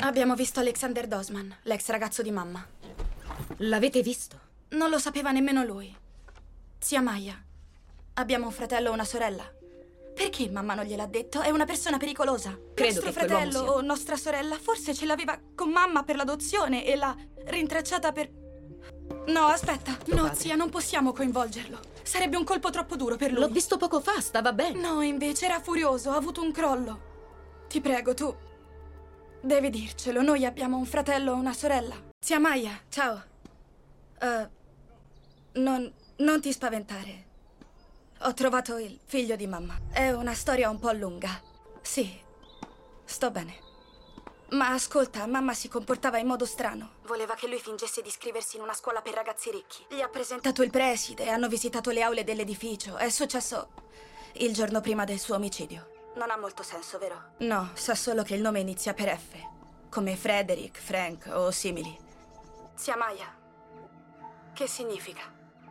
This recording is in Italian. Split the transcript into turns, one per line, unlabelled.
Abbiamo visto Alexander Dosman, l'ex ragazzo di mamma.
L'avete visto?
Non lo sapeva nemmeno lui. Zia Maya, abbiamo un fratello e una sorella. Perché mamma non gliel'ha detto? È una persona pericolosa.
Credo
Nostro
che quell'uomo
fratello
sia-
o nostra sorella forse ce l'aveva con mamma per l'adozione e l'ha rintracciata per... No, aspetta. No,
padre.
zia, non possiamo coinvolgerlo. Sarebbe un colpo troppo duro per lui.
L'ho visto poco fa, stava bene.
No, invece era furioso, ha avuto un crollo. Ti prego, tu devi dircelo. Noi abbiamo un fratello e una sorella. Zia Maya, ciao. Non ti spaventare. Ho trovato il figlio di mamma. È una storia un po' lunga. Sì, sto bene. Ma ascolta, mamma si comportava in modo strano. Voleva che lui fingesse di iscriversi in una scuola per ragazzi ricchi. Gli ha presentato il preside, hanno visitato le aule dell'edificio. È successo il giorno prima del suo omicidio. Non ha molto senso, vero? No, sa solo che il nome inizia per F. Come Frederick, Frank o simili. Zia Maya, che significa?